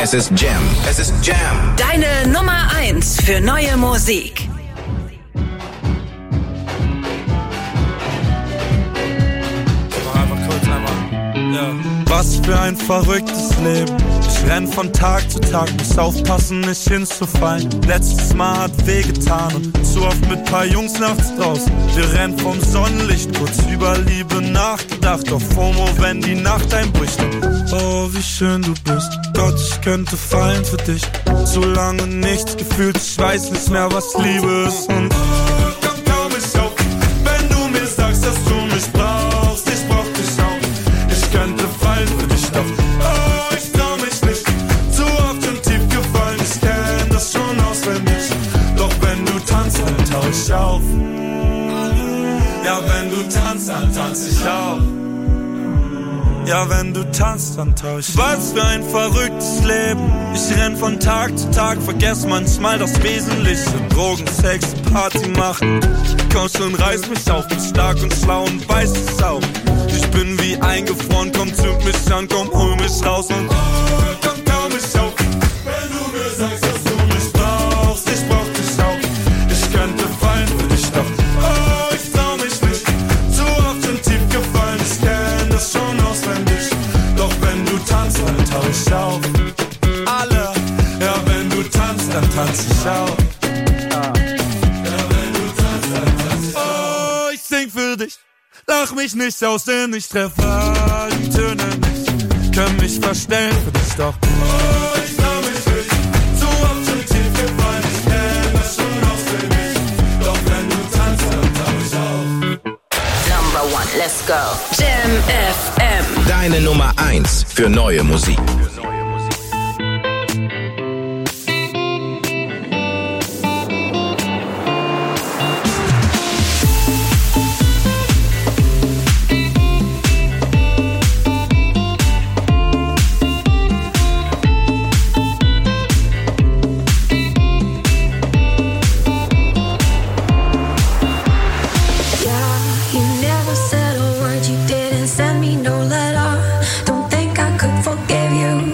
Es ist Jam. Es ist Jam. Deine Nummer 1 für neue Musik. Ja. Was für ein verrücktes Leben. Ich renn von Tag zu Tag, muss aufpassen, nicht hinzufallen. Letztes Mal hat wehgetan und zu oft mit paar Jungs nachts draußen. Wir rennen vom Sonnenlicht, kurz über Liebe nachgedacht. Auf FOMO, wenn die Nacht einbricht. Oh, wie schön du bist. Gott, ich könnte fallen für dich. Zu lange nichts gefühlt, ich weiß nicht mehr, was Liebe ist. Und komm kaum ich auf, wenn du mir sagst, dass du mich brauchst. Ich brauch dich auch. Ich könnte fallen für dich, doch oh, ich trau mich nicht. Zu oft schon tief gefallen, ich kenn das schon auswendig. Doch wenn du tanzt, dann tauch ich auf. Ja, wenn du tanzt, dann tanz ich auch. Ja, wenn du tanzt, dann tauch ich. Was für ein verrücktes Leben. Ich renn von Tag zu Tag, vergess manchmal das Wesentliche. Drogen, Sex, Party machen. Komm schon, reiß mich auf, bin stark und schlau und weiß es auch. Ich bin wie eingefroren, komm, zünd mich an, komm, hol mich raus und komm, kaum ich auf. Wenn du mir sagst, dass du mich brauchst, ich brauch dich auch. Ich könnte fallen für dich, doch oh, ich trau mich nicht. Zu oft schon tief gefallen, ich kenn das schon auswendig. Doch wenn du tanzt, dann tauch ich auf. Alle, ja, wenn du tanzt, dann tanz ich auch. Sing für dich, lach mich nicht aus, denn ich treffe all die Töne nicht. Können mich verstellen für dich, doch oh, ich trau mich nicht. Zu oft schon tief gefallen, ich kenn das schon auswendig. Doch wenn du tanzt, dann tauch ich auf. Number 1, let's go. Jam FM. Deine Nummer 1 für neue Musik. Send me no letter. Don't think I could forgive you.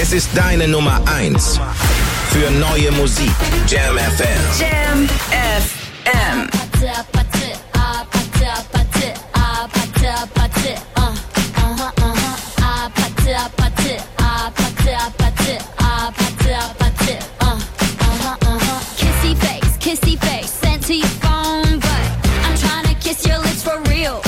Es ist deine Nummer 1 für neue Musik. Jam FM. Jam FM. Kissy face, sent to your phone, but I'm trying to kiss your lips for real.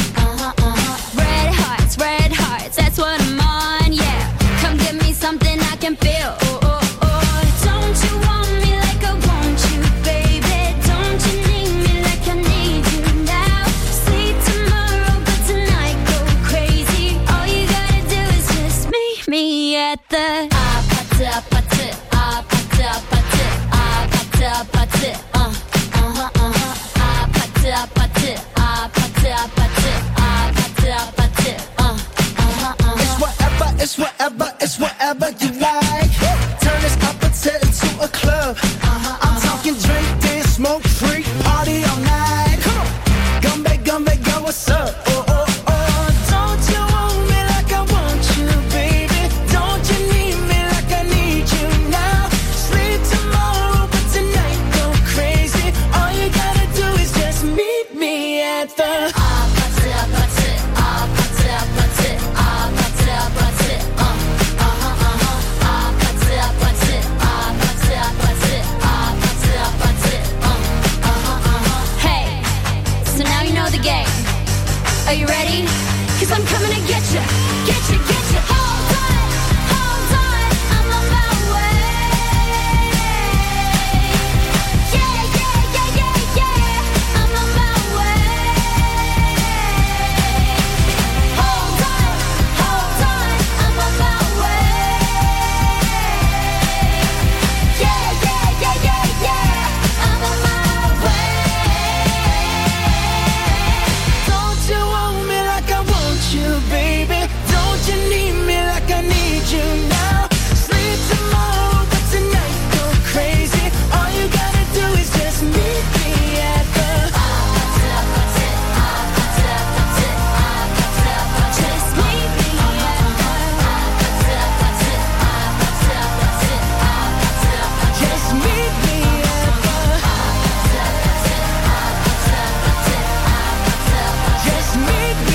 Red hearts, that's what I'm on, yeah. Come give me something I can feel. Don't you want me like I want you, baby? Don't you need me like I need you now? Sleep tomorrow, but tonight go crazy. All you gotta do is just meet me at the It's whatever you like. Turn this opposite into a club. I'm talking drink, dance, smoke, freak, party all night. Come on, gumbe, go, what's up? Don't you want me like I want you, baby? Don't you need me like I need you now? Sleep tomorrow, but tonight go crazy. All you gotta do is just meet me at the Are you ready? 'Cause I'm coming to get you. Hold on, I'm on my way. Yeah, I'm on my way. Hold on, I'm on my way. Yeah, I'm on my way. Don't you want me like I want you, baby? Don't you need me like I need you now? Sleep tomorrow, but tonight go crazy. All you gotta do is just meet me at the just meet me at just meet me at just meet me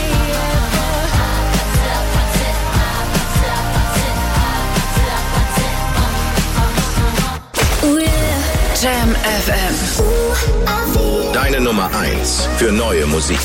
Jam FM. Deine Nummer 1 für neue Musik.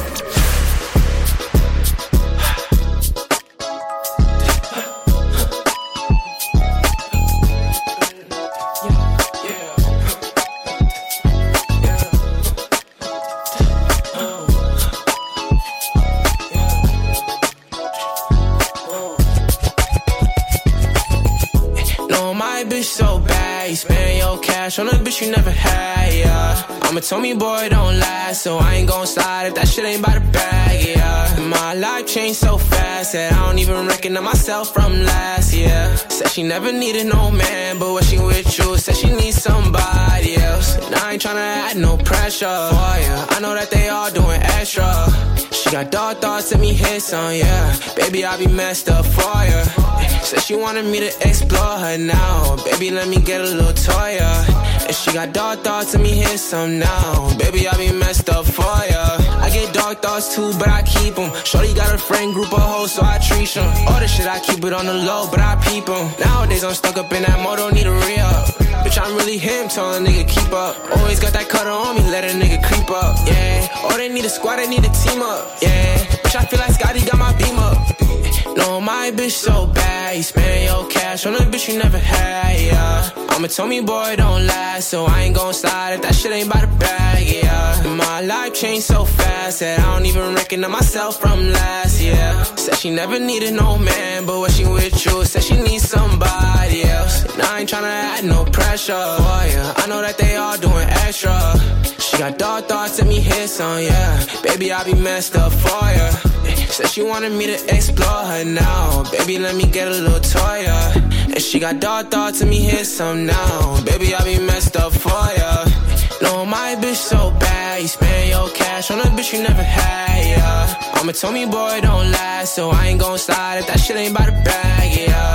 No, my bitch so bad, you spend your cash on a bitch you never had, yeah. I'm a Tommy boy, don't last, so I ain't gon' slide if that shit ain't by the bag, yeah. My life changed so fast that I don't even recognize myself from last year. Said she never needed no man, but when she with you, said she needs somebody else. And I ain't tryna add no pressure for ya. I know that they all doing extra. She got dark thoughts, let me hit some, yeah. Baby, I be messed up for ya. Said she wanted me to explore her now. Baby, let me get a little toy, yeah. And she got dark thoughts, let me hit some now. Baby, I be messed up for ya. I get dark thoughts too, but I keep them. Shorty got a friend group of hoes, so I treat them. All the shit, I keep it on the low, but I peep them. Nowadays, I'm stuck up in that mode, don't need a re-up. Bitch, I'm really him, tell a nigga keep up. Always got that cutter on me, let a nigga creep up, yeah. Oh, they need a squad, they need a team up, yeah. Bitch, I feel like Scotty got my beam up. No, my bitch so bad, you spend your cash on a bitch you never had, yeah. I'm a Tommy boy, don't last, so I ain't gon' slide if that shit ain't by the bag, yeah. My life changed so fast that I don't even recognize myself from last year. Said she never needed no man, but when she with you, said she needs somebody else. And I ain't tryna add no pressure for ya. I know that they all doing extra. She got dark thoughts, let me hit some, yeah. Baby, I be messed up for ya. Said she wanted me to explore her now. Baby, let me get a little toy, yeah. And she got dark thoughts, let me hit some now. Baby, I be messed up for ya. No, my bitch so bad, you spend your cash on a bitch you never had, yeah. I'm a Tommy boy, don't last, so I ain't gon' slide if that shit ain't by the bag, yeah. My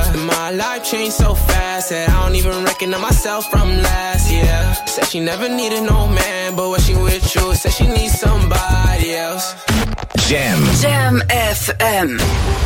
My life changed so fast that I don't even recognize myself from last year. Said she never needed no man, but when she with you, said she needs somebody else. Jam FM.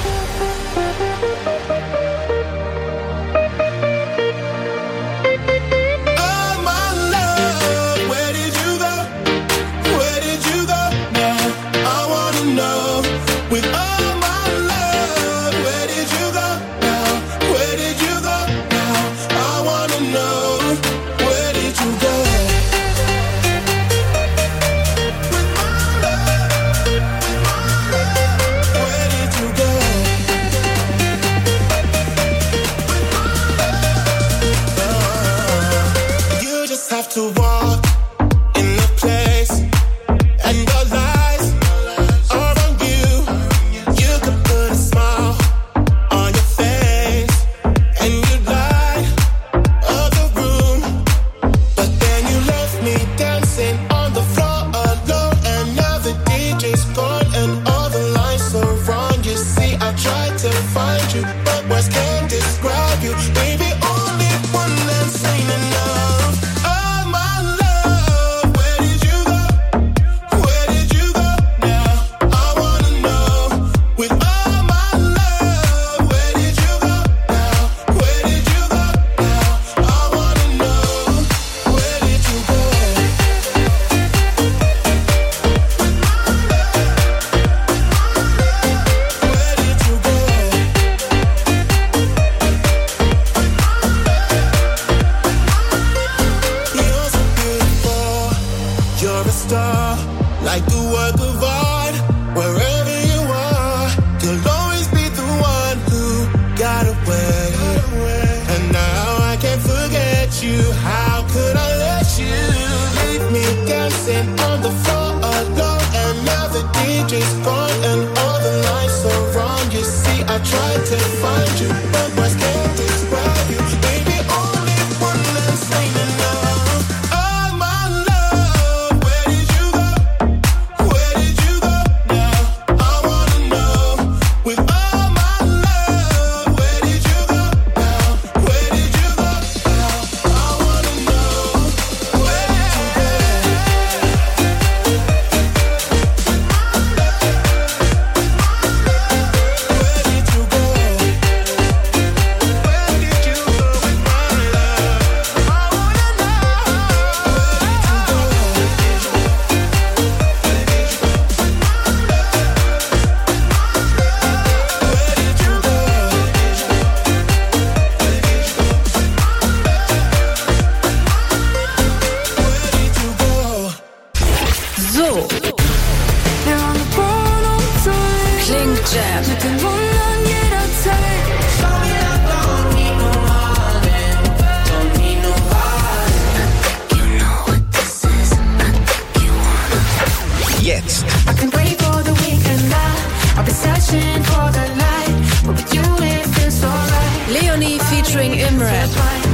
To walk in the place, and your lies are on you. You could put a smile on your face, and you light up the room. But then you left me dancing on the floor alone, and now the DJ's gone, and all the lights are wrong. You see, I tried to find you, but words can't describe you, baby. Only one that's ain't enough. Like the work of art, wherever you are, you'll always be the one who got away. And now I can't forget you. How could I let you leave me dancing on the floor alone? And now the DJ's gone and all the lights are wrong. You see, I tried to find you, but words can't describe you, baby. Only one that's ain't enough. Leonie featuring Imran.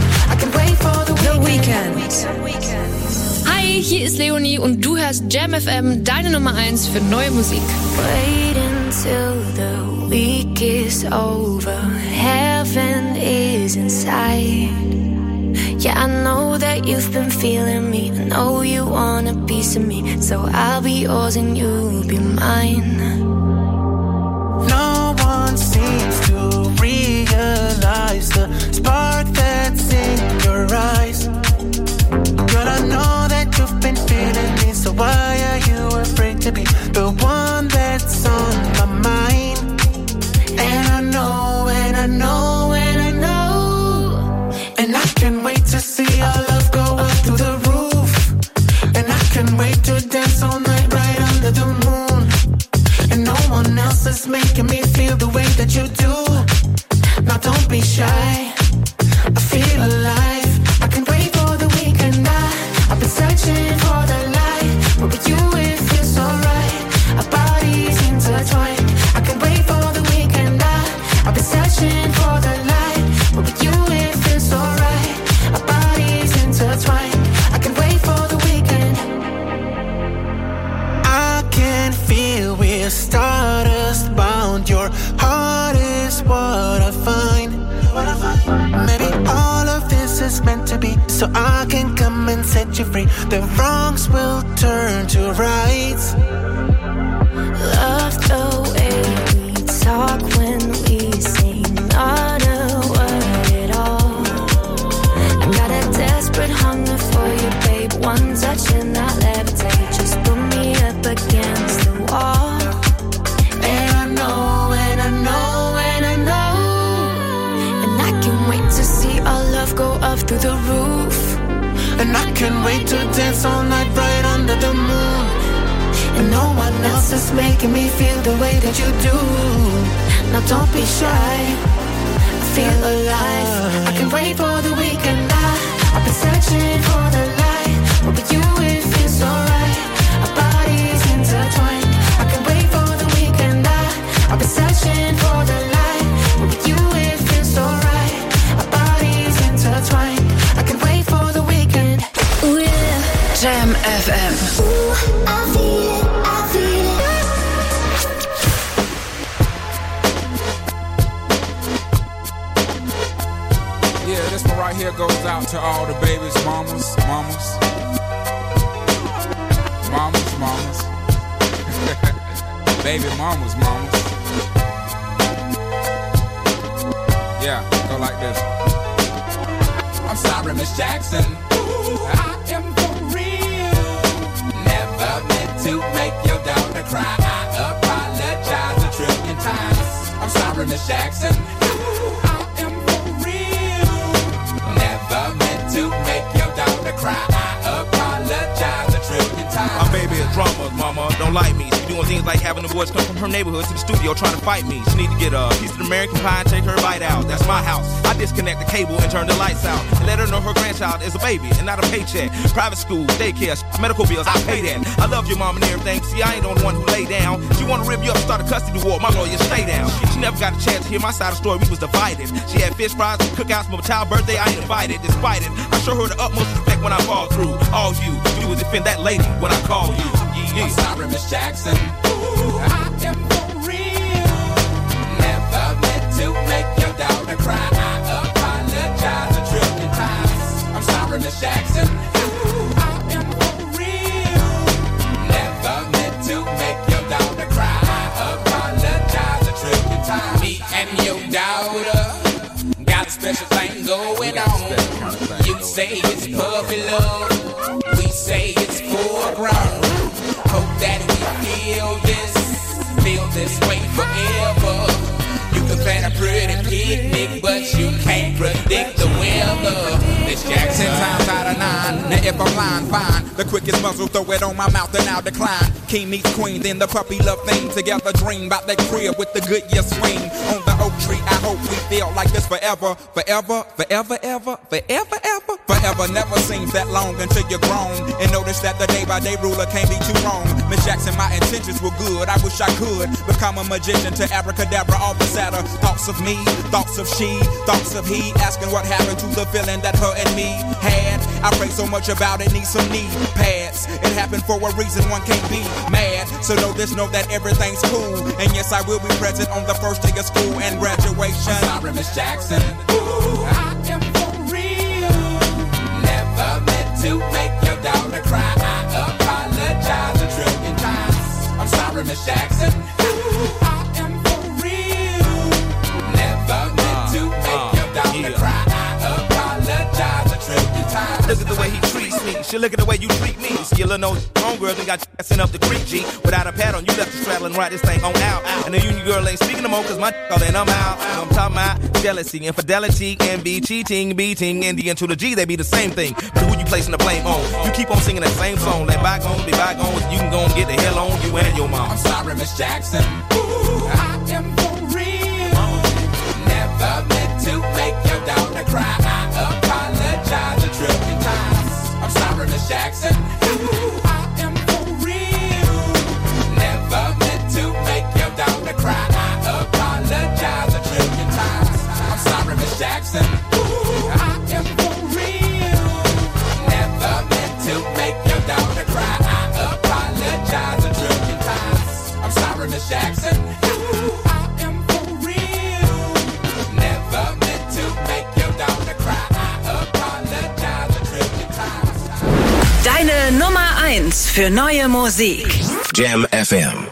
The Weeknd. Hi, hier ist Leonie und du hörst Jam FM, deine Nummer 1 für neue Musik. Wait until the week is over. Heaven is inside. Yeah, I know that you've been feeling me. I know you want a piece of me. So I'll be yours and you'll be mine. No one seems to realize the spark that's in your eyes. Girl, I know that you've been feeling me, so why are you afraid to be the one that's on my mind? And I know, and I know, and I know, and I can't wait to see our love go up to the roof. And I can't wait to dance all night right under the moon. And no one else is making me feel the way that you do. Now don't be shy, I feel alive. I can't wait for the weekend. I've been searching for the light, but with you it feels so right. Our bodies intertwined. I can't wait for the weekend. I've been searching for the light, but with you it feels so right. Our bodies intertwined. I can't wait for the weekend. I can feel we're stardust bound. Your heart is what I find. so I can come and set you free. The wrongs will turn to rights. Love the way we talk when we sing, not a word at all. I got a desperate hunger for you, babe. One touch and I'll levitate. Just put me up against the wall. And I know, and I know, and I know. And I can't wait to see our love go up through the roof. And I can't wait to dance all night right under the moon. And no one else is making me feel the way that you do. Now don't be shy, I feel alive. I can wait for the weekend. I've been searching for the light, but with you it feels alright. Our bodies intertwined. I can wait for the weekend. I've been searching for the light, but with you it feels alright. Our bodies intertwined. I can wait for the weekend. Ooh, yeah. Jam FM. Ooh, I feel it, I feel it. Yeah, this one right here goes out to all the babies, mamas. Baby mamas. Yeah, go like this. I'm sorry, Miss Jackson. Ooh, I am for real. Never meant to make your daughter cry. I apologize a trillion times. I'm sorry, Miss Jackson. Ooh, I am for real. Never meant to make your daughter cry. I apologize a trillion times. My baby is drama, mama, don't like me. She doing things like having the boys come from her neighborhood to the studio trying to fight me. She need to get a piece of American pie and take her bite out. That's my house. I disconnect the cable and turn the lights out. And let her know her grandchild is a baby and not a paycheck. Private school, daycare, medical bills, I pay that. I love your mom and everything. See, I ain't the only one who lay down. She wanna rip you up, start a custody war. My lawyer, stay down. She never got a chance to hear my side of the story. We was divided. She had fish fries and cookouts for my child's birthday. I ain't invited. Despite it, I show her the utmost respect when I fall through. All you do is defend that lady when I call you. Yeah. I'm sorry, Miss Jackson. Ooh, I am for real. Never meant to make your daughter cry. I apologize a trillion times. I'm sorry, Miss Jackson. Ooh, I am for real. Never meant to make your daughter cry. I apologize a trillion times. Me and your daughter got a special thing going on. You say it's puppy love. We say it's foreground. Hope that we feel this way forever. You can plan a pretty picnic, but you can't predict the weather. Miss Jackson, times out of 9. Now if I'm lying, fine. The quickest muzzle, throw it on my mouth and I'll decline. King meets queen, then the puppy love thing. Together dream about that crib with the good year swing. On the oak tree, I hope we feel like this forever. Forever, forever, ever, forever, ever. Forever never seems that long until you're grown. And notice that the day-by-day ruler can't be too wrong. Miss Jackson, my intentions were good. I wish I could become a magician to abracadabra all the sadder. Thoughts of me, thoughts of she, thoughts of he. Asking what happened to the feeling that her and me had. I pray so much about it, need some knee pads. It happened for a reason, one can't be mad. So know this, know that everything's cool. And yes, I will be present on the first day of school and graduation. I'm sorry, Miss Jackson. Ooh, I am for real. Never meant to make your daughter cry. I apologize a trillion times. I'm sorry, Miss Jackson. Ooh, I am for real. Never meant to make your daughter cry. I apologize a trillion times. Look at the way he treats me. She look at the way you treat me. See your little nose homegirl done got sent up the creek, G. Without a pad on, you left the straddle and ride this thing on out. And the union girl ain't speaking no more, cause my all in, I'm out. I'm talking about jealousy, infidelity, envy, cheating, beating, and the N to the G, they be the same thing. But who you placing the blame on? You keep on singing that same song. Let bygones be bygones. You can go and get the hell on you and your mom. I'm sorry, Miss Jackson. Ooh, I am for real. Never meant to make your daughter cry. I apologize a trillion times. I'm sorry, Miss Jackson. Ooh, I am for real. Never meant to make your daughter cry. I apologize a trillion times. I'm sorry, Miss Jackson. Ooh, I am for real. Never meant to make your daughter cry. I apologize a trillion times. I'm sorry, Miss Jackson. Ooh, für neue Musik. Jam FM.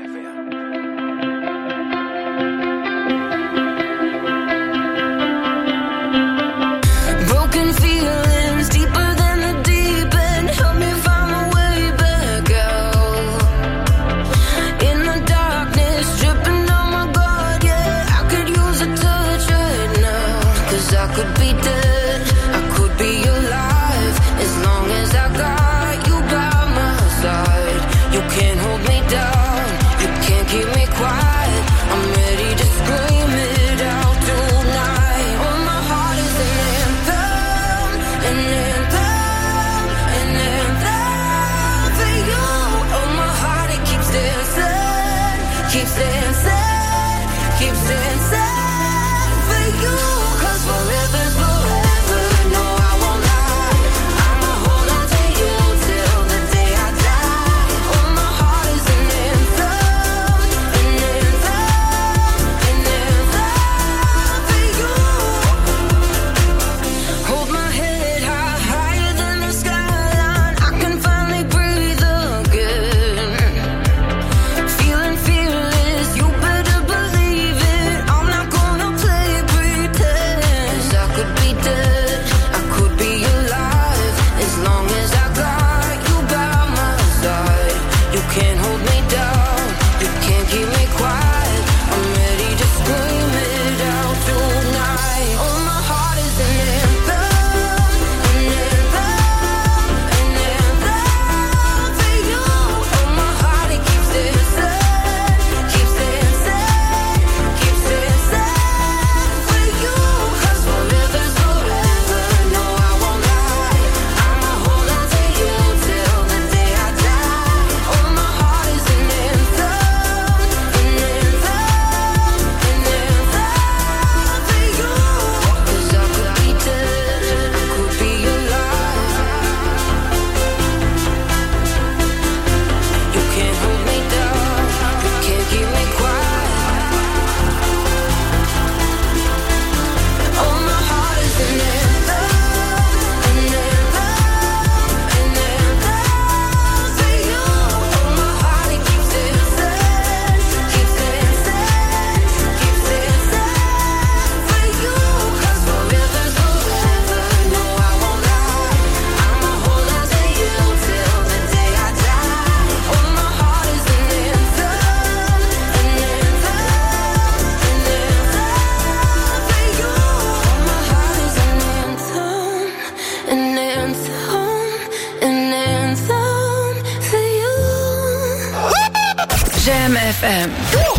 Jam FM.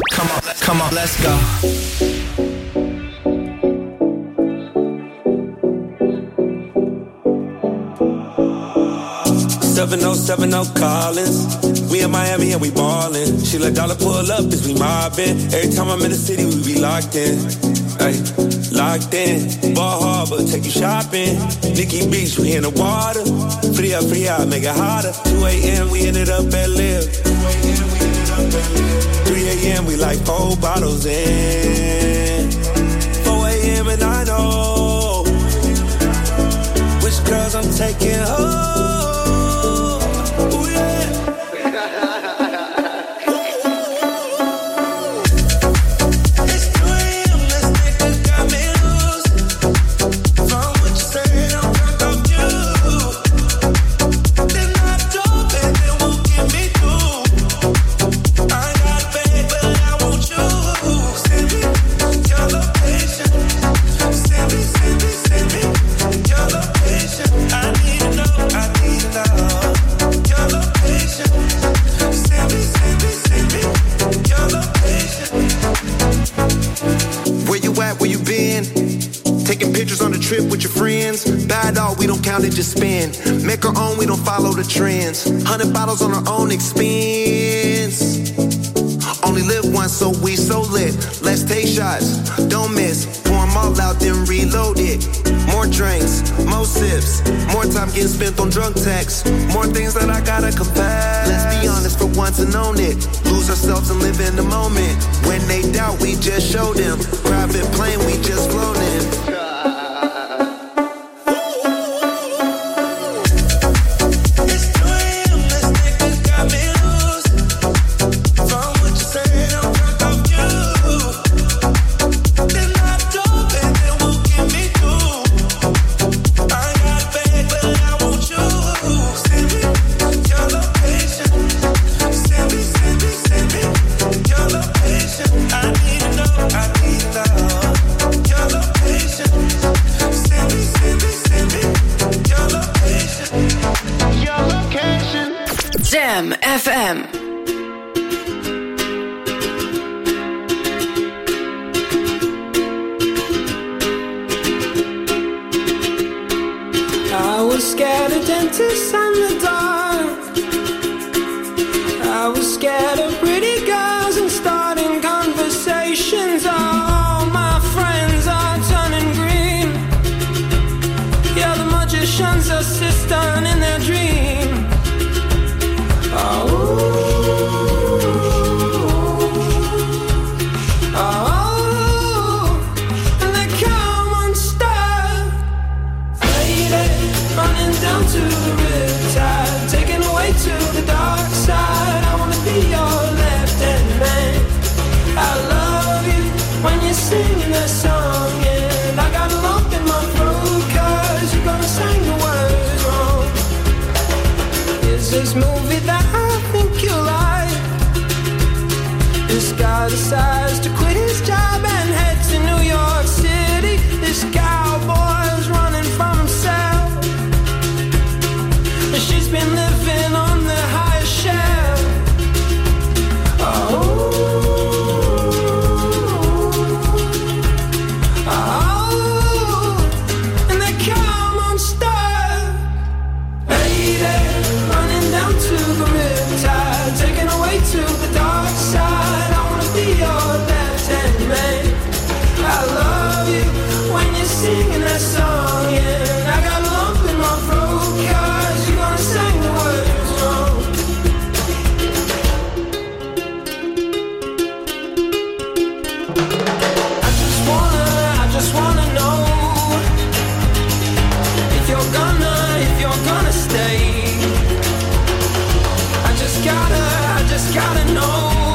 Come on, let's go. 7070 Collins. We in Miami and we ballin'. She let dollar pull up as we mobbin'. Every time I'm in the city, we be locked in. Ay, locked in. Ball Harbor, take you shopping. Nikki Beach, we in the water. Free up, make it hotter. 2 a.m. we ended up at Live. 3 a.m. we like 4 bottles in. 4 a.m. and I know which girls I'm taking home. Just spend, make our own, we don't follow the trends. 100 bottles on our own expense. Only live once, so we so lit. Let's take shots, don't miss. Pour them all out, then reload it. More drinks, more sips. More time getting spent on drunk texts. More things that I gotta confess. Let's be honest for once and own it. Lose ourselves and live in the moment. When they doubt, we just show them. Private plane, we just flown in. FM. I was scared of dentists and the dark. I was scared of pretty girls and starting conversations. All my friends are turning green. Yeah, the magician's assistant in their dream. And they come unstuck, faded, running down to the riptide, taken away to the dark side. I wanna be your left-hand man. I love you when you're singing that song, and I got a lump in my throat 'cause you're gonna sing the words wrong. Is this movie that I think you like? This guy decides to quit his job and head to New York City. This cowboy's running from himself, and she's been living on the highest shelf. And they come unstuck, lady, running down to the riptide, taken away to the dark side. I wanna be your left-hand man. I love you when you're singing that song, yeah. I got a lump in my throat 'cause you're gonna sing the words wrong. I just wanna know if you're gonna stay. I just gotta know.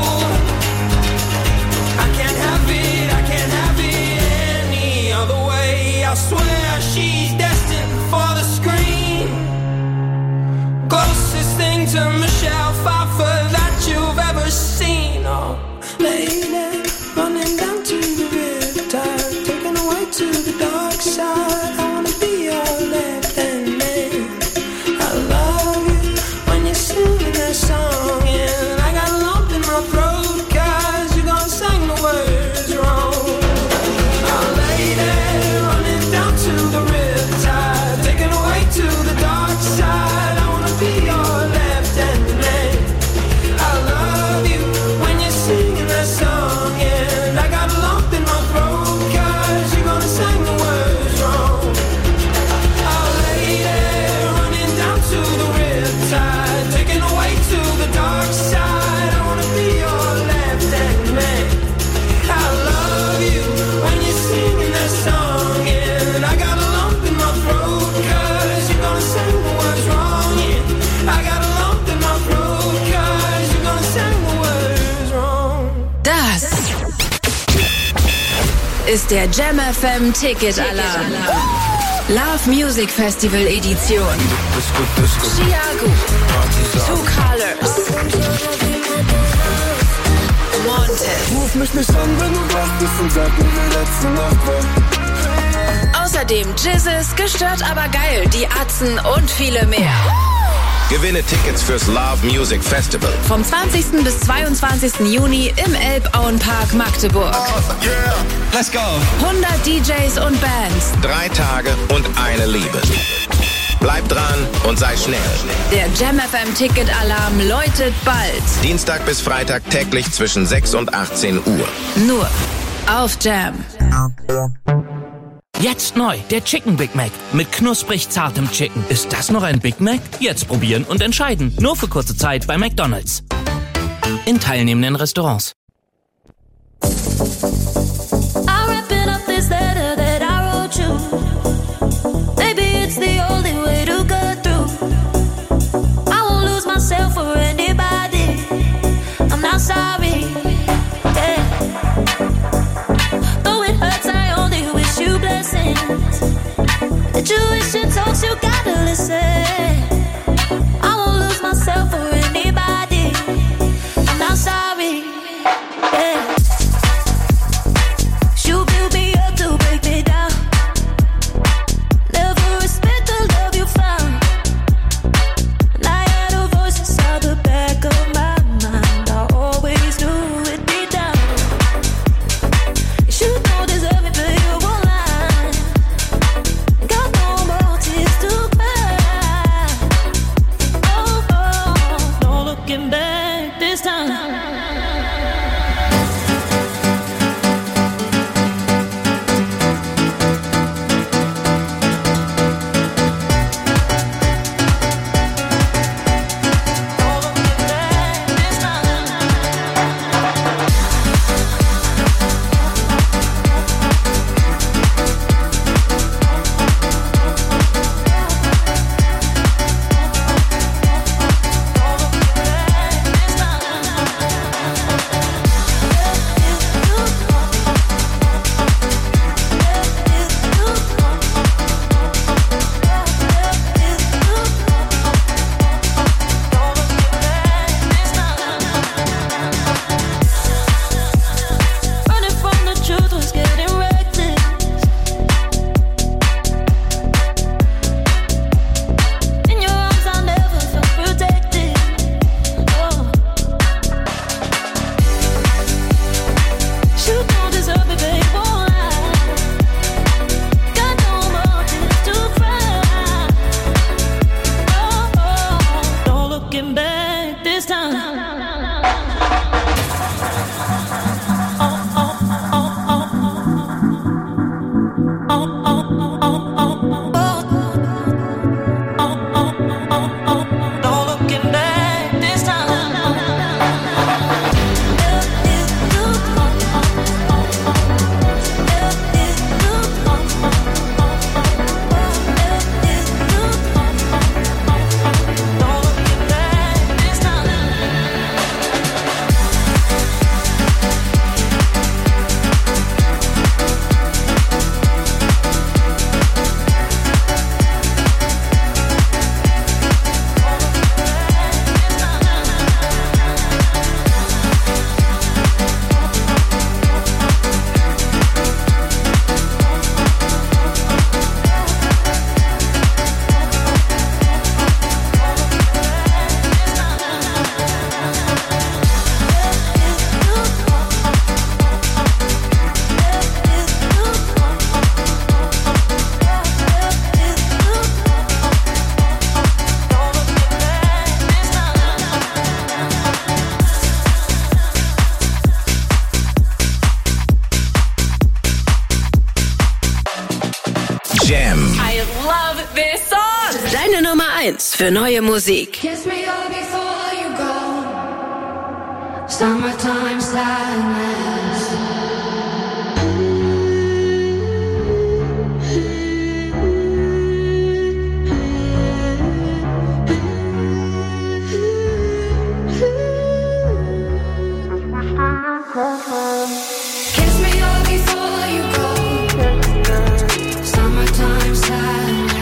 I can't have it any other way. I swear she's destined for the screen. Closest thing to Michelle Pfeiffer that you've ever seen. Oh, lady, running down to the riptide, taken away to the dark side. I wanna be your left-hand man. I love you when you're singing that song, and I got a lump in my throat 'cause you're gonna sing the words wrong. Oh, lady, running down to the riptide, taken away to the dark side. I wanna be your left-hand man. I love you when you're singing that song, and I got a lump in my throat 'cause you're gonna sing the words wrong. Oh, lady, running down to the riptide, taken away to the dark side. I wanna be your left-hand man. I love you when you're singing that song, and I got a lump in my throat 'cause you're gonna sing the words wrong. Yeah, I got a lump in my throat 'cause you're gonna sing the words wrong. Das ist der Jam FM Ticket Alarm. Love Music Festival Edition. Chiago, Two Colors, Monte. Ruf mich nicht an, wenn du wach bist, und sag mir, wie letzte Nacht war. Außerdem Jizzes, gestört aber geil, die Atzen und viele mehr. Gewinne Tickets fürs Love Music Festival. Vom 20. bis 22. Juni im Elbauenpark Magdeburg. Let's go. 100 DJs und Bands. 3 Tage und eine Liebe. Bleib dran und sei schnell. Der Jam FM Ticket Alarm läutet bald. Dienstag bis Freitag täglich zwischen 6 und 18 Uhr. Nur auf Jam. Jetzt neu, der Chicken Big Mac mit knusprig zartem Chicken. Ist das noch ein Big Mac? Jetzt probieren und entscheiden. Nur für kurze Zeit bei McDonald's. In teilnehmenden Restaurants. I'm wrapping up this letter that I wrote you. Maybe it's the only way to go through. I won't lose myself for anybody. I'm not sorry. Yeah. Though it hurts, I only wish you blessings. The tuition talks, you gotta listen. I won't lose myself for anybody. I'm not sorry. Yeah. You build me up to break me down. Never respect the love you found. And I hear the voices out the back of Deine Nummer 1 für neue Musik. Kiss me all before you go. Summertime sadness. Kiss me all before you go. Summertime sadness.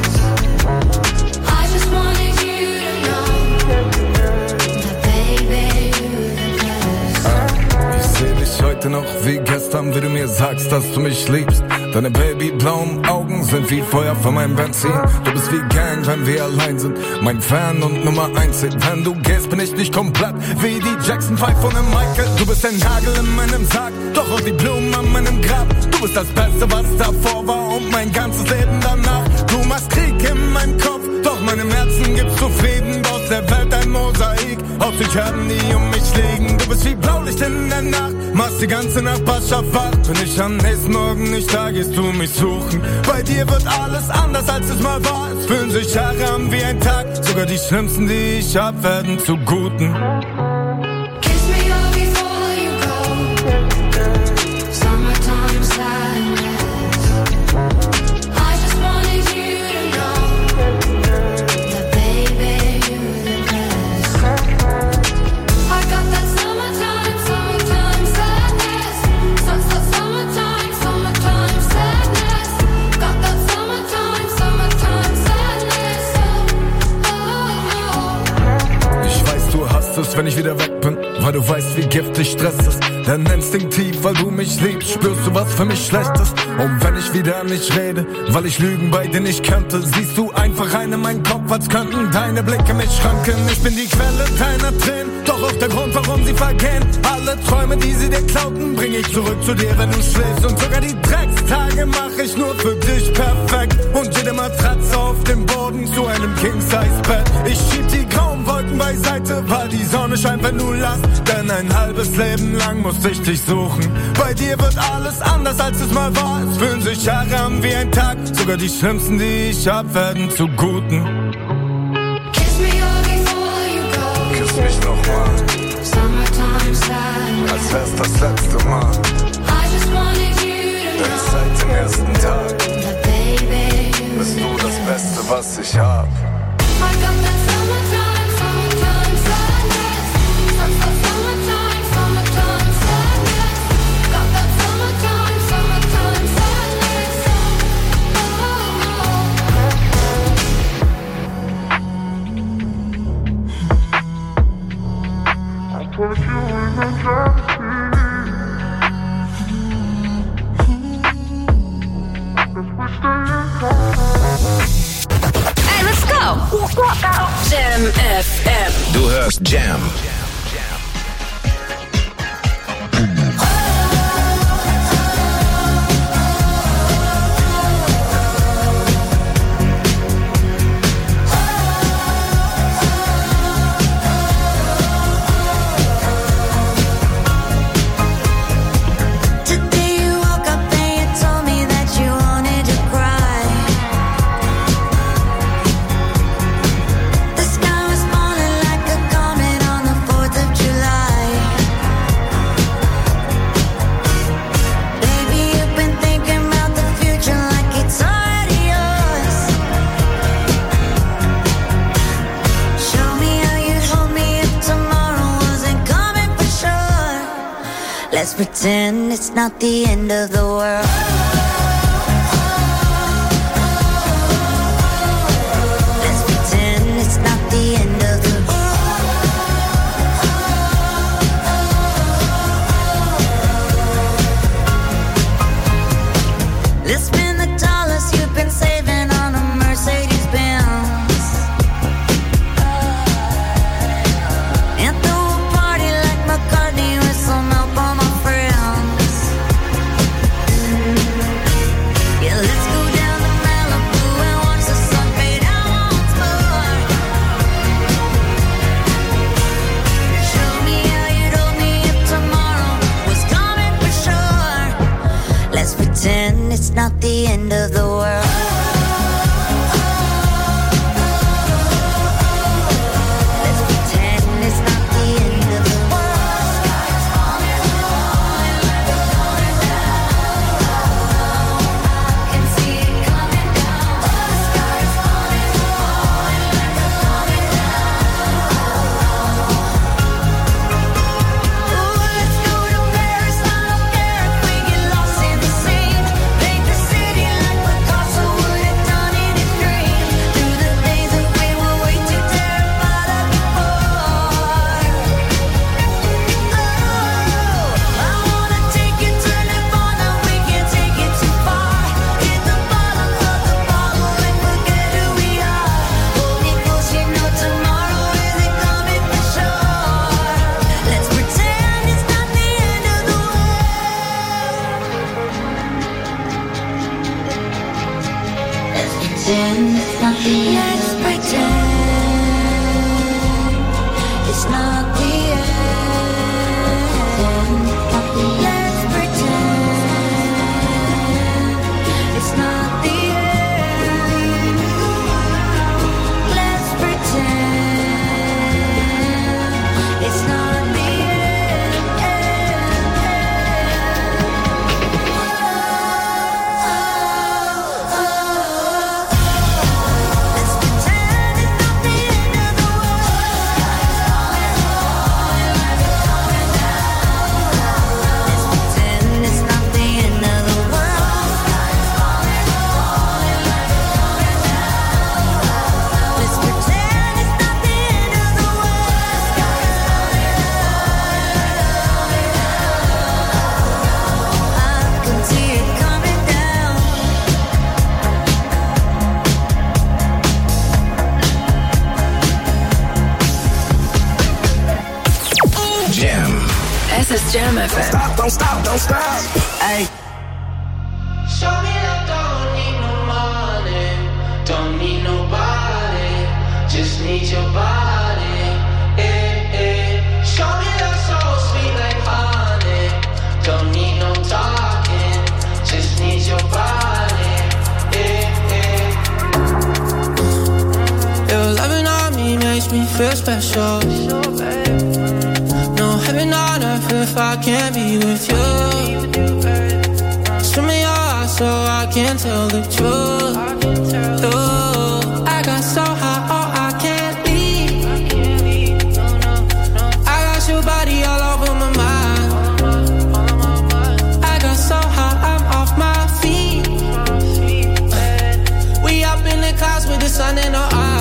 I just wanted you to know that baby you're the best. Ich seh dich heute noch wie gestern, wie du mir sagst, dass du mich liebst. Deine babyblauen Augen sind wie Feuer von meinem Benzin. Du bist wie Gang, wenn wir allein sind. Mein Fan und Nummer 1 Hit. Wenn du gehst, bin ich nicht komplett wie die Jackson 5 von dem Michael. Du bist ein Nagel in meinem Sarg, doch auch die Blumen an meinem Grab. Du bist das Beste, was davor war und mein ganzes Leben danach. Du machst Krieg in meinem Kopf, doch meinem Herzen gibt's zu Frieden. Baust der Welt ein Mosaik, aus Sternen, die um mich liegen. Du bist wie Blaulicht in der Nacht, machst die ganze Nachbarschaft wach. Bin ich am nächsten Morgen nicht da, gehst du mich suchen. Bei dir wird alles anders, als es mal war. Es fühlen sich Jahre an wie ein Tag. Sogar die schlimmsten, die ich hab, werden zu Guten. Kiss me all before you go. Summertime sadness. I just wanted you to know that baby you're the best. I got that summertime sadness. Summertime sadness. Got that summertime sadness. Oh. Ich weiß, du hast es, wenn ich wieder weg bin, weil du weißt, wie giftig Stress ist. Denn instinktiv, weil du mich liebst, spürst du, was für mich schlecht ist. Und wenn ich wieder nicht rede, weil ich Lügen bei dir nicht könnte, siehst du einfach rein in meinen Kopf, als könnten deine Blicke mich schranken. Ich bin die Quelle deiner Tränen, doch auch der Grund, warum sie vergehen. Alle Träume, die sie dir klauten, bring ich zurück zu dir, wenn du schläfst. Und sogar die Dreckstage mach ich nur für dich perfekt. Und jede Matratze auf dem Boden zu einem King-Size-Bett. Ich schieb die grauen Wolken beiseite, weil die Sonne scheint, wenn du lachst. Denn ein halbes Leben lang musste ich dich suchen. Bei dir wird alles anders, als es mal war. Es fühlen sich Jahre an wie ein Tag. Sogar die schlimmsten, die ich hab, werden zu Guten. Kiss me all before you go. Küss mich nochmal, Summertime sadness. als wär's das letzte Mal. I just wanted you to Denn know seit dem ersten Tag that baby you're bist the du das best. Beste, was ich hab. I got that summertime sadness. Summertime sadness. Got that summertime sadness. Hey, let's go. Jam FM. Du hörst Jam. Today you woke up and you told me that you wanted Let's pretend it's not the end of the world. Let's pretend it's not the end of the world. Let's spend the dollars you've been saving on a Mercedes Benz. And throw a party like McCartney with some help on my friends. Yeah, let's go down to Malibu and watch the sun fade out once more. Show me how you'd hold me if tomorrow was coming for sure. Let's pretend it's not the end of the world. Let's pretend it's not the end of the world. I can see it coming down. The sky's falling, falling like a coming down. Ooh, let's go to Paris. I don't care if we get lost in the scene. Paint the city like Picasso would have done in his dream. Do the things that we were way too terrified of before. Oh, I wanna take you to Nirvana. We can't take it too far. Hit the bottom of the bottle and forget who we are. Hold me close, you know tomorrow isn't coming for sure. Let's pretend it's not the end of the world. Let's pretend it's not the end. Let's pretend it's not the end. Let's pretend it's not the end. Let's pretend it's not the Es ist Jam FM. Don't stop. Hey. Show me that don't need no money, don't need nobody, just need your body. Show me that so sweet like honey, don't need no talking, just need your body. Your loving on me makes me feel special. No heaven on earth if I can't be with you. Swim in your eyes so I can tell the truth. Ooh, I got so high, oh I can't leave. I got your body all over my mind. I got so high, I'm off my feet. We up in the clouds with the sun in our eyes.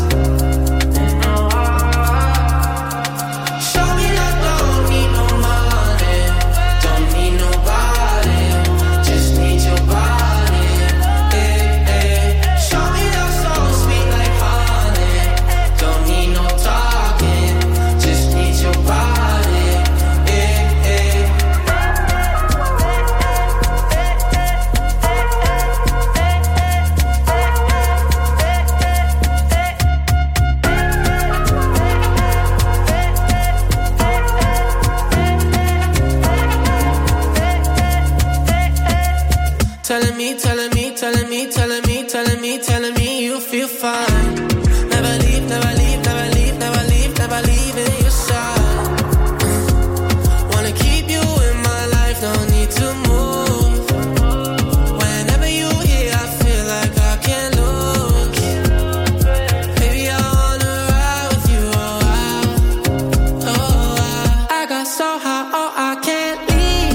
Telling me you feel fine. Never leave, never leave, never leave, never leave, never leave in your side. Wanna keep you in my life, no need to move. Whenever you here, I feel like I can't lose. Baby, I wanna ride with you a while. Oh, I got so high, oh I can't leave.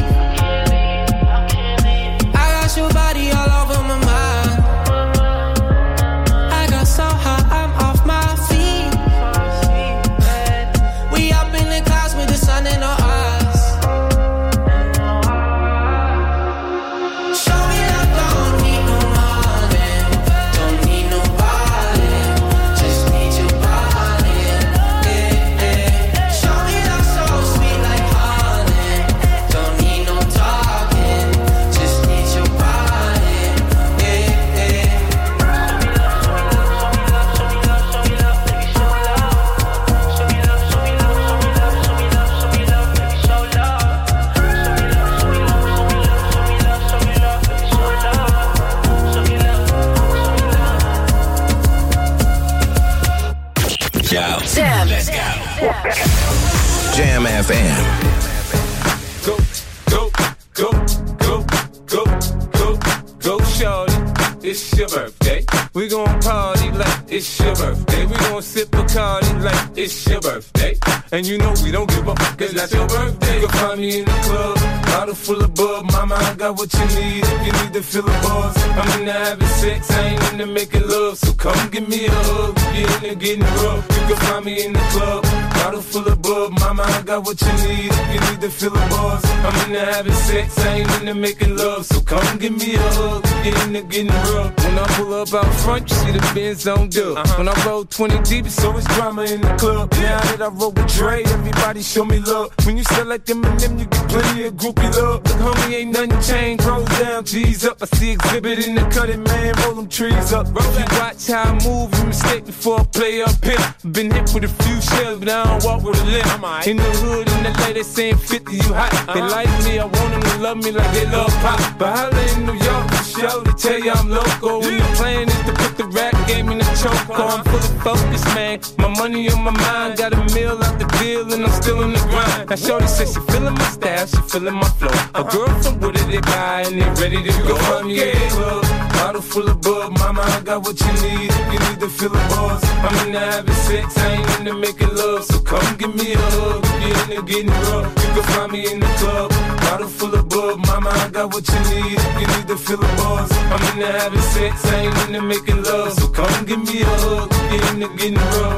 Jam. Let's go. Jam FM. Go, go, go, go, go, go, go, shorty. It's your birthday. We gon' party like it's your birthday. We gon' sip Bacardi like it's your birthday. And you know we don't give up, cause that's your birthday. You can find me in the club, bottle full of bub. Mama, I got what you need if you need to fill the buzz. I'm into having sex, I ain't into making love. So come give me a hug, get in there getting rough. You can find me in the club, bottle full of bub. Mama, I got what you need if you need to fill the buzz. I'm into having sex, I ain't into making love. So come give me a hug, get in there getting rough. When I pull up out front, you see the Benz on dub. When I roll 20 deep, it's always drama in the club. Now that I roll with Dre, everybody show me love. When you sell like them and them, you get plenty of groupie love. Look, homie, ain't nothing changed. Rolls down, G's up. I see exhibit in the cutting, man. Roll them trees up. Roll that. Watch how I move. You mistake before I play up here. Been hit with a few shells, but I don't walk with a limp. In the hood, in the LA, they saying 50, you hot. They like me, I want them to love me like they love pop. But holla in New York, for sure, they tell you I'm local. When the plan is to put the rap game in the choke. I'm fully focused, man. My money on my mind. Got a meal out the deal, and I'm still in the grind. Now shorty says she feeling my style, she feeling my flow. A girl from Wooded, they buy, and they ready to go. Find me a club, bottle full of bub. Mama, I got what you need if you need to fill the buzz. I'm into having sex, I ain't into making love. So come give me a hug, get in there getting rough. You can find me in the club, bottle full of bub. Mama, I got what you need if you need to fill the buzz. I'm into having sex, I ain't into making love. So come give me a hug, get in there getting rough.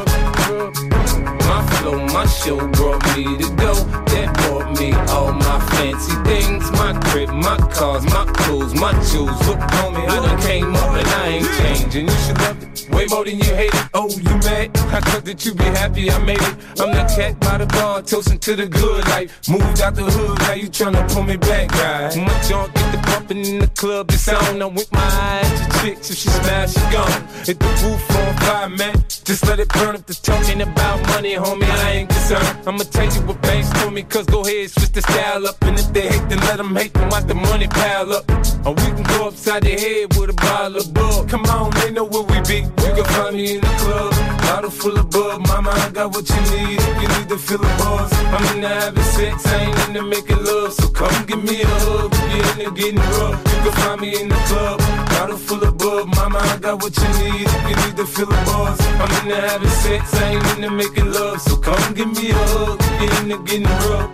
My flow, my show brought me to go. That brought me all my fancy things. My crib, my cars, my clothes, my jewels. Look, homie, I done came up and I ain't changing. You should love it way more than you hate it. Oh, you mad? I thought that you be happy I made it. I'm the cat by the bar, toasting to the good life. Moved out the hood, now you tryna pull me back, right? My junk get the bumping in the club, it's on. I'm with my eyes to chicks, if she smash, she gone. Hit the roof on fire, man. Just let it burn up the talking about money, homie, I ain't concerned. I'ma tell you what banks told me, cause go ahead, switch the style up. And if they hate, then let them hate, then watch the money pile up. Or we can go upside their head with a bottle of bug. Come on, they know where we be. You can find me in the club, bottle full of bub. Mama, I got what you need if you need to fill the buzz. I'm into having sex, I ain't into making love. So come give me a hug, get in there getting rough. You can find me in the club, bottle full of bub. Mama, I got what you need if you need to fill the buzz. I'm into having sex, I ain't into making love. So come give me a hug, get in there getting rough.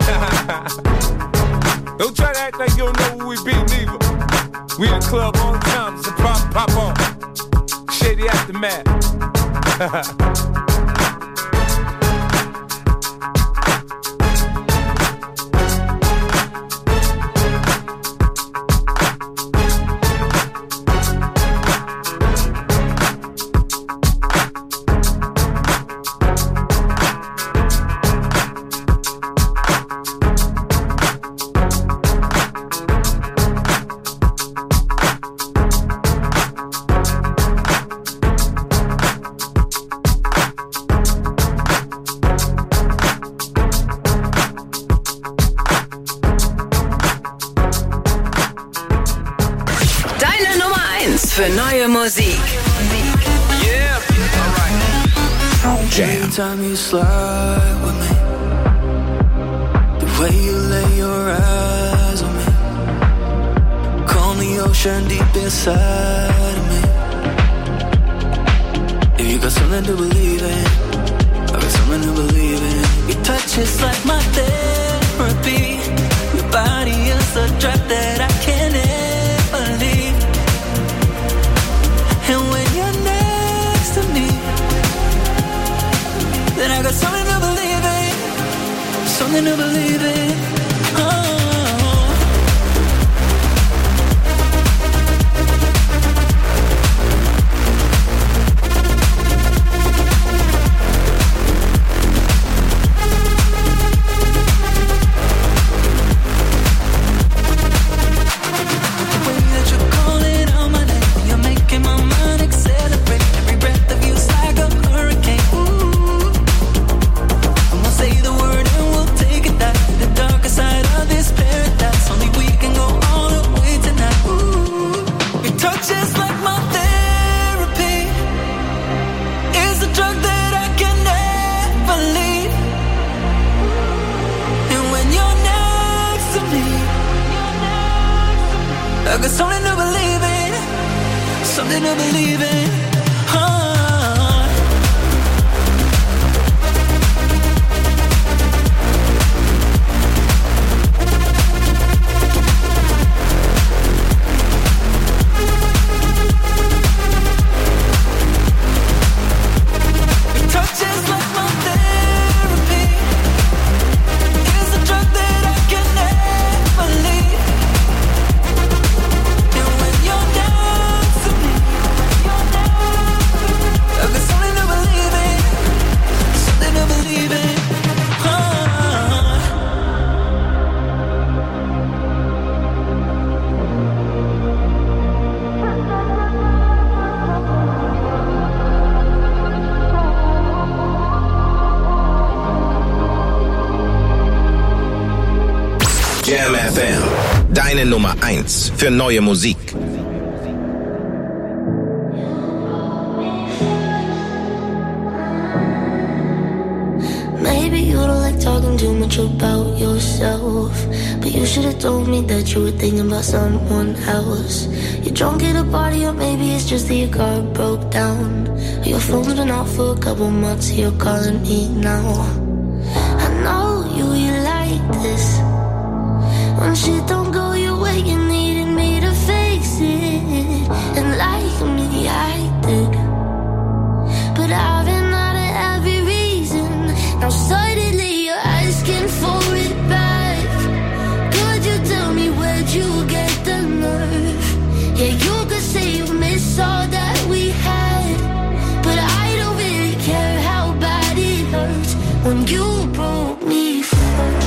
Don't try to act like you don't know who we be, neither. We in the club all the time, so pop on. Shady Aftermath. Für neue Musik. Yeah, alright. Jam. Anytime you slide with me, the way you lay your eyes on me, calm the ocean deep inside of me. If you got something to believe in, I got something to believe in. Your touch is like my therapy. Your body is a drug that I can't ever leave. And when you're next to me, then I got something to believe in. Something to believe in. Oh. something to believe in. Jam FM, deine Nummer 1 für neue Musik. Maybe you don't like talking too much about yourself, but you should have told me that you were thinking about someone else. You're drunk at a party, or maybe it's just that your car broke down. Your phone's been off for a couple months, you're calling me now. I know you like this. When shit don't go your way, you needed me to fix it. And like me, I did. But I've been out of every reason. Now suddenly you're asking for it back. Could you tell me where'd you get the nerve? Yeah, you could say you miss all that we had, but I don't really care how bad it hurts when you broke me first.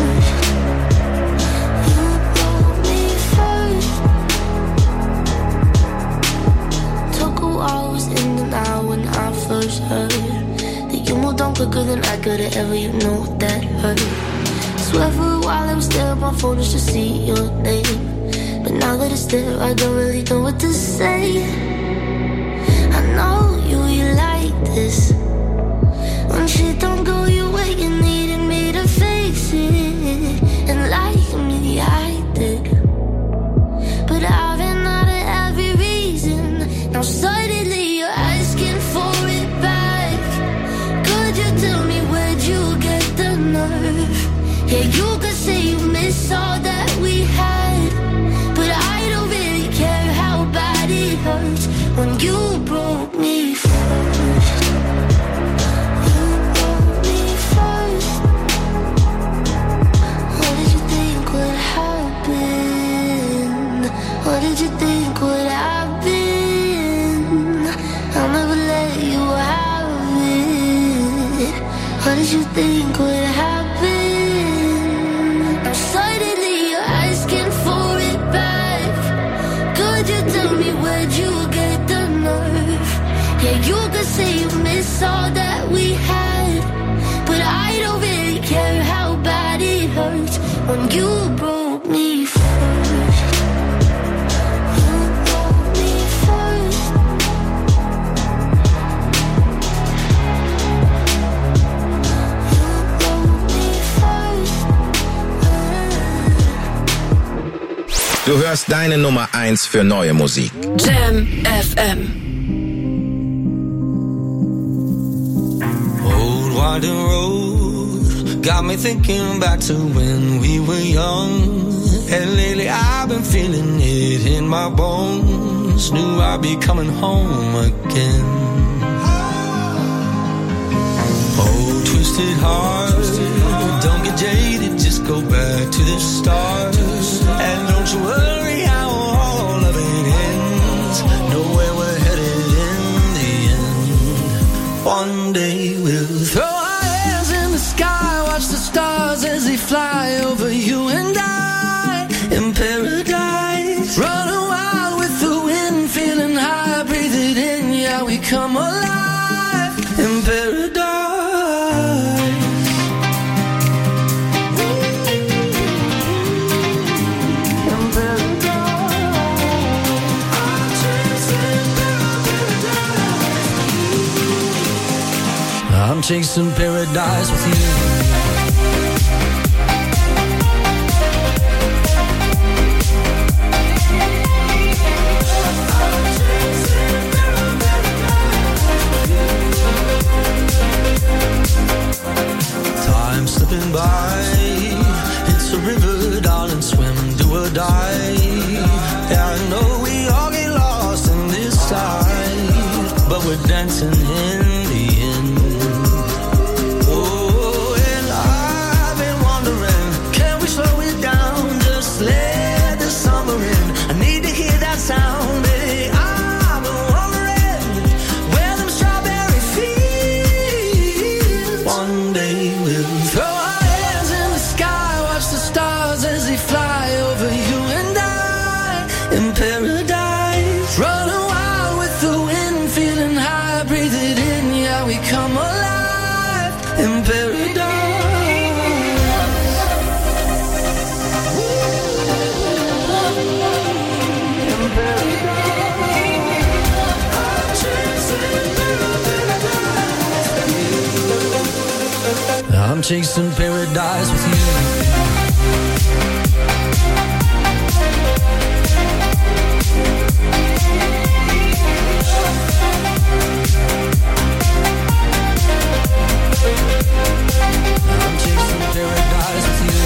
First heard that you moved on quicker than I could've ever, you know that hurt. Swear for a while I was there on my phone just to see your name, but now that it's there I don't really know what to say. I know you like this. When shit don't go your way, you needed me to fix it. And like me, I did. But I've been out of every reason. Now suddenly you're asking for it back. Could you tell me where'd you get the nerve? Yeah, you could say you miss all that we had, but I don't really care how bad it hurts when you broke me first. You broke me first. What did you think would happen? What did you think would happen? I'll never let you have it. What did you think would happen? Now suddenly you're asking for it back. Could you tell me where'd you get the nerve? Yeah, you could say you miss all that we had, but I don't really care how bad it hurts when you broke me first. Du hörst deine Nummer 1 für neue Musik. Jam FM. Old winding road got me thinking back to when we were young. And lately I've been feeling it in my bones. Knew I'd be coming home again. Oh, twisted heart, don't get jaded, just go back to the start. And don't you worry how all of it ends. Know where we're headed in the end. One day we'll throw our hands in the sky, watch the stars as they fly over you and I in paradise. Running wild with the wind, feeling high, breathe it in, yeah, we come alive in paradise. I'm chasing paradise with you. I'm chasing we're dancing in the end. Oh, and I've been wondering, can we slow it down? Just let the summer in. I need to hear that sound, baby. I've been wondering where them strawberry fields. One day we'll throw our hands in the sky, watch the stars as they fly over you and I in paradise. Running wild with the wind, feeling high, breathe it in, yeah, we come alive in paradise. I'm chasing paradise with you. I'm chasing paradise with you.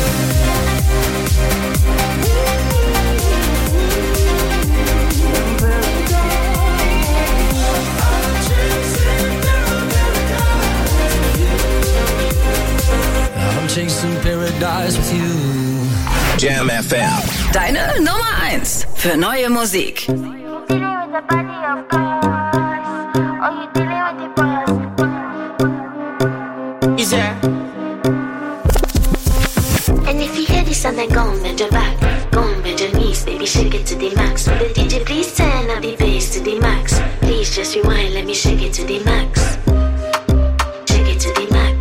I'm chasing paradise with you. Jam FM. Deine Nummer 1 für neue Musik. And if you hear this sound, then go and bend your back. Go and bend your knees, baby, shake it to the max. Will the DJ please turn up the bass to the max? Please just rewind, let me shake it to the max. Shake it to the max.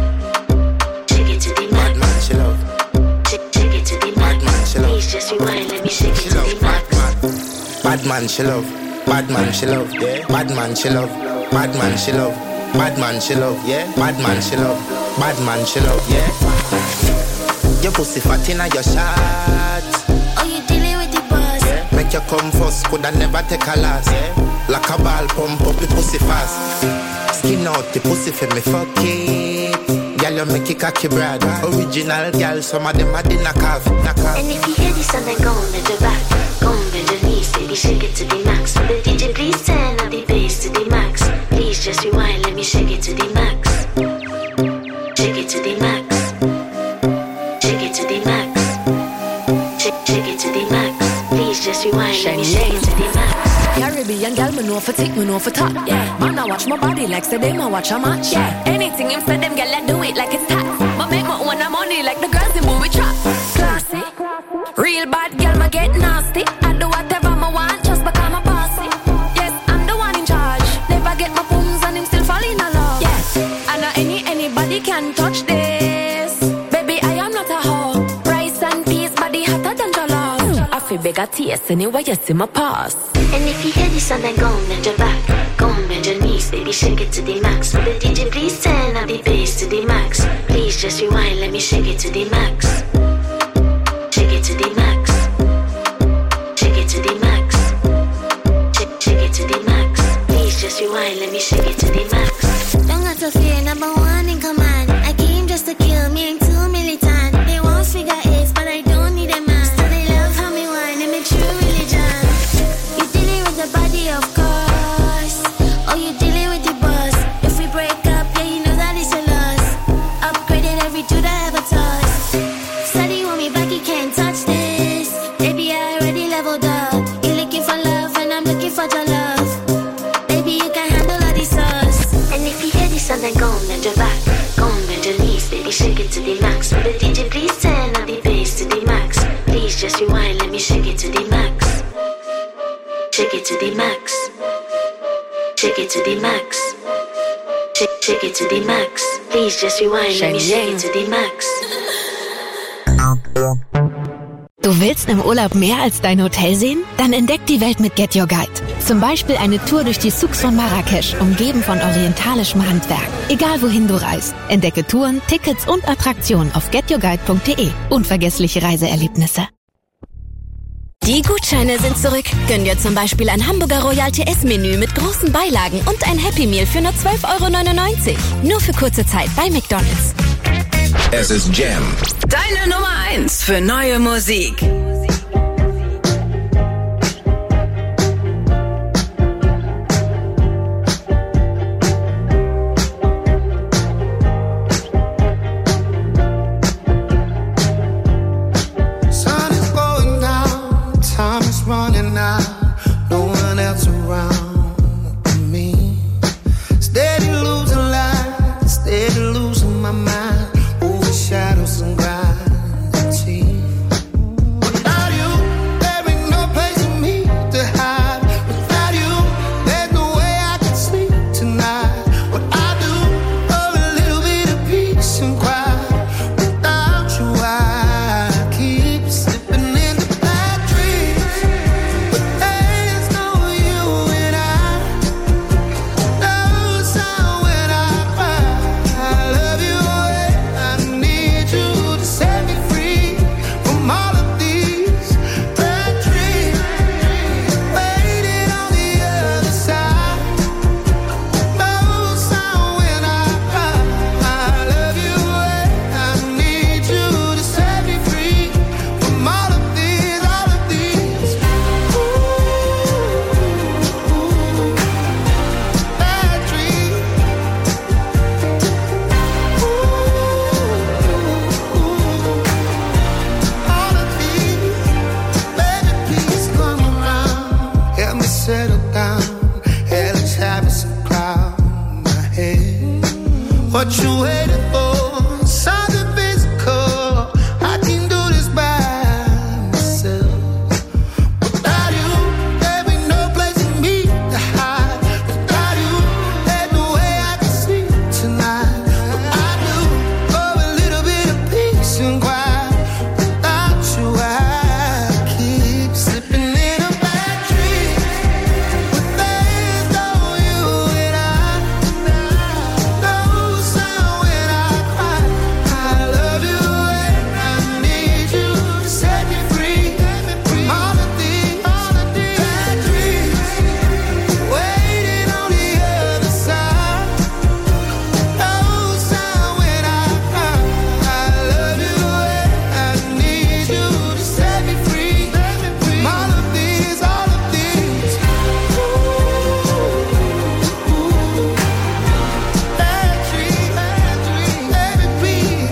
Shake it to the max. Shake it to the max. Please just rewind, let me shake it to the max. Bad man, she love. Bad man, she love. Yeah. Bad man, she love. Bad man, she love. Bad man, she love. Yeah. Bad man, she love. Bad man, she love. Yeah. Your pussy fat inna your shot. Oh, you dealing with the boss? Yeah. Make you come first, coulda never take a last. Yeah. Like a ball, pump up the pussy fast. Skin out the pussy for me, fuck it. Girl, you make it cocky brad. Original girl, some of them are the knockoff. And if you hear this sound, then go and bend your back. Go and bend your knees, baby, shake it to the max. Will the DJ please turn up the bass to the max? Please just rewind, let me shake it to the max. Shake it to the max. Shake it to the max. Shake it to the max. Please just rewind, let me shake it to the max. Caribbean girl, me know for tick, me know for top. Yeah, man, I watch my body like say them, I watch a match. Yeah, anything him say them, girl, I do it like it's tax. But make my own money like the girls in movie trap. Classy, real bad girl, me get nasty. I do whatever I want, just because I'm bossy. Yes, I'm the one in charge. Never get my phones and him still fall in love. Yes, I know anybody can touch this. Baby, I am not a hoe. Rice and peas, body hotter than jollof. I feel bigger taste anyway, you see my pass. And if you hear this sound, then go and bend your back. Go and bend your knees, baby, shake it to the max. Will the DJ please turn up the bass to the max? Please just rewind, let me shake it to the max. Shake it to the max. Shake it to the max. Shake it to the max. Please just rewind, let me shake it to the max. Don't got to fear, number one in command. I came just to kill, me ain't too militant. They won't figure eights, but I don't need a man. So they love how me whine and me true religion. You dealing with the body, of course. Oh, you dealing with the boss. If we break up, yeah, you know that it's a loss. Upgraded every dude I ever tossed. Steady want me back, you can't touch this. Baby, I already leveled up. You looking for love and I'm looking for your love. Baby, you can handle all this sauce. And if you hear this sound, then go and bend your back. Go and bend your knees, baby, shake it to the max. Will the DJ please turn up the bass to the max? Please just rewind, let me shake it to the max. Shake it to the max. Shake it to the max. Shake it to the max. Please just rewind, let me shake it to the max. Du willst im Urlaub mehr als dein Hotel sehen? Dann entdeck die Welt mit Get Your Guide. Zum Beispiel eine Tour durch die Souks von Marrakesch, umgeben von orientalischem Handwerk. Egal wohin du reist, entdecke Touren, Tickets und Attraktionen auf getyourguide.de. Unvergessliche Reiseerlebnisse. Die Gutscheine sind zurück. Gönn dir zum Beispiel ein Hamburger Royal TS-Menü mit großen Beilagen und ein Happy Meal für nur 12,99 €. Nur für kurze Zeit bei McDonald's. Es ist Jam. Deine Nummer 1 für neue Musik. what you waiting for? Something physical. I can do this by myself. Without you, there be no place for me to hide. Without you, there's no way I can sleep tonight. But I do for a little bit of peace and quiet. Without you, I keep slipping in a bad dream. But there's no you and I. No sound when I cry. I love you and I need you to set me free. All of these bad dreams waiting on the other side. No sound when I cry. I love you and I need you to set me free. All of these bad dreams, let me be.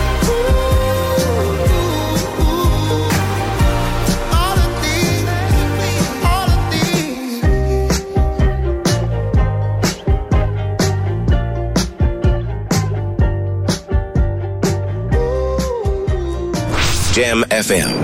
All of these, all of these. Jam FM.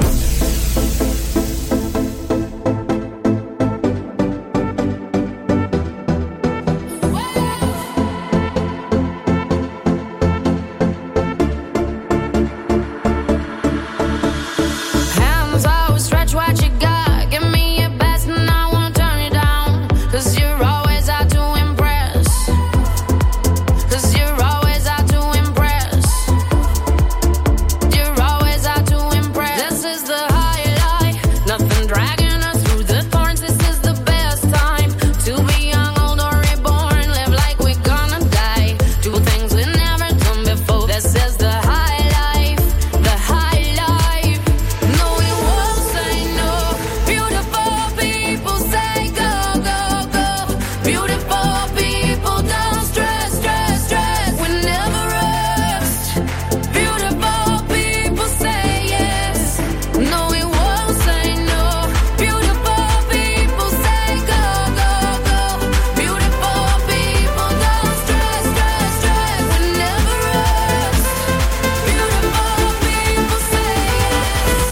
Hands out, stretch what you got. Give me your best and I won't turn it down. 'Cause you're always out to impress. 'Cause you're always out to impress. You're always out to impress. This is the highlight. Nothing dragging us through the thorns. This is the best time to be young, old, or reborn. Live like we're gonna die. Do things we never done before. This is the high life. The high life. No, we won't say no. Beautiful people say go, go, go. Beautiful people don't stress, stress, stress. We never rest. Beautiful people say yes. No, we won't say no. Beautiful people say go, go, go. Beautiful people don't stress, stress, stress. We never rest. Beautiful people say yes.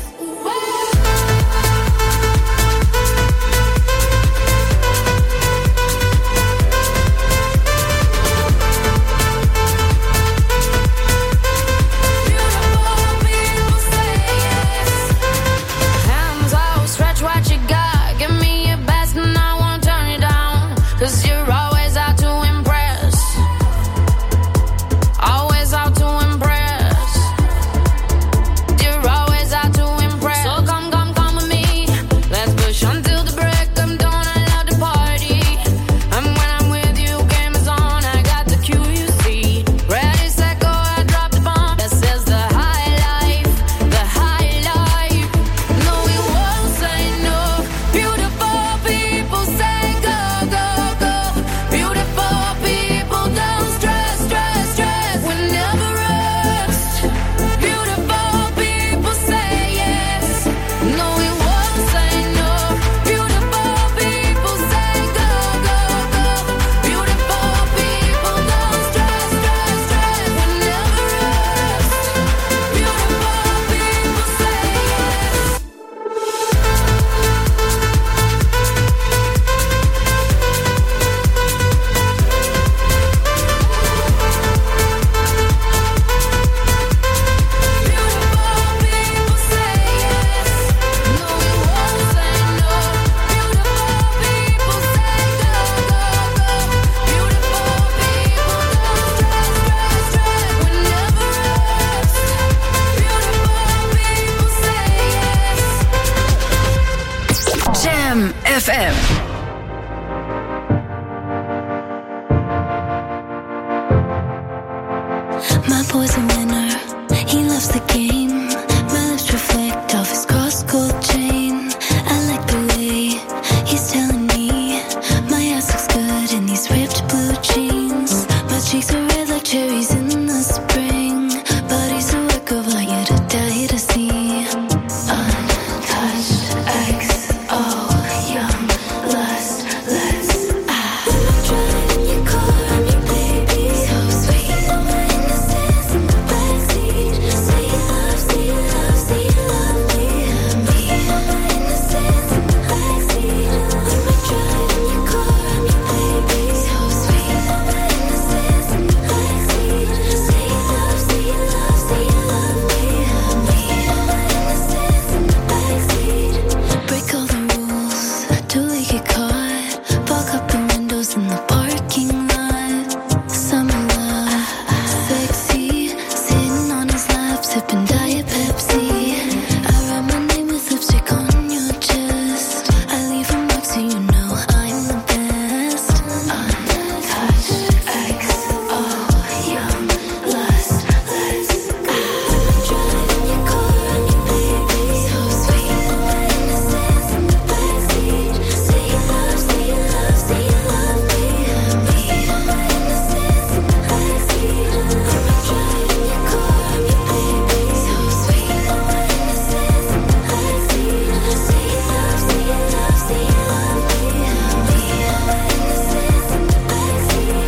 Hands out, stretch what you got. Give me your best and I won't turn it down. 'Cause you're always out to impress. Always out to impress. You're always out to impress. So come, come, come with me. Let's push until the break of dawn. I love the party. And when I'm with you, game is on. I got the cue, you see. Ready, set, go, I drop the bomb. This is the high life. The high life. No, we won't say no. Beautiful people say go, go, go. Beautiful people don't stress, stress, stress. We never rest. Beautiful people say yes. No, we won't say no. Beautiful people say go, go, go. Beautiful people don't stress, stress, stress. We never rest. Beautiful people say yes. Jam FM. My boy's a winner, he loves the game. My lips reflect off his cross-gold chain. I like the way he's telling me my ass looks good in these ripped blue jeans. My cheeks are red like cherries in the spring. Body's a work of art, yet a die to see. Untouched, XO, young, lust, let's. Driving your car, me baby, so sweet. in the parking lot. Summer love, sexy, sitting on his lap, sipping Diet Pepsi. I write my name with lipstick on your chest. I leave a mark so you know I'm the best. Untouched, XO, young, lust, let's go. Driving your car on you, baby. So sweet, my innocence in the backseat. Say you love, say you love, say you love me. My innocence in the backseat. I'm driving your car on you, baby. So sweet, my innocence in the backseat. Say you love, say you love, say you love me. My innocence in the backseat.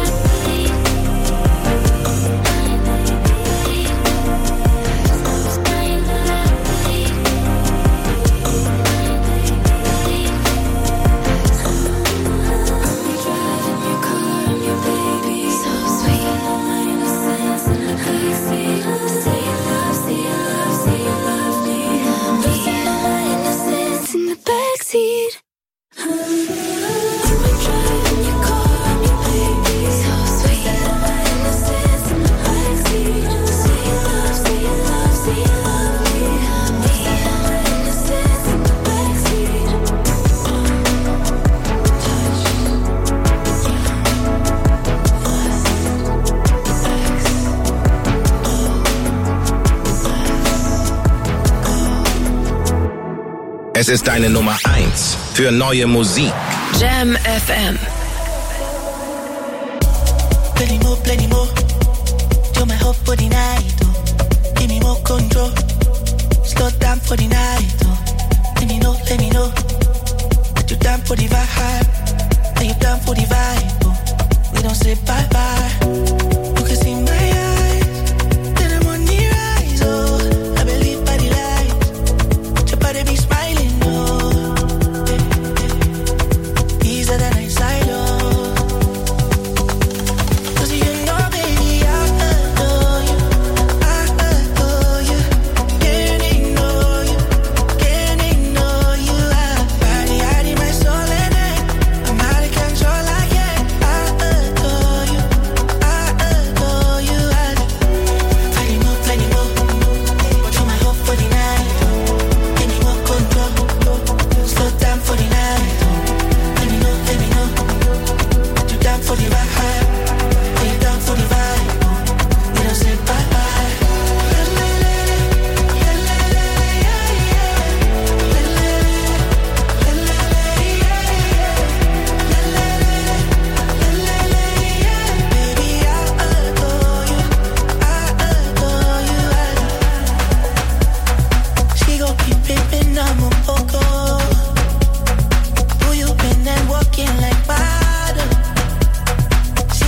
Es ist deine Nummer 1 für neue Musik. Jam FM. Plenty more. You're my hope for the night, oh. Give me more control. Slow down for the night, oh. Let me know. That you down for the vibe. Are you down for the vibe, oh. We don't say bye-bye. You can see my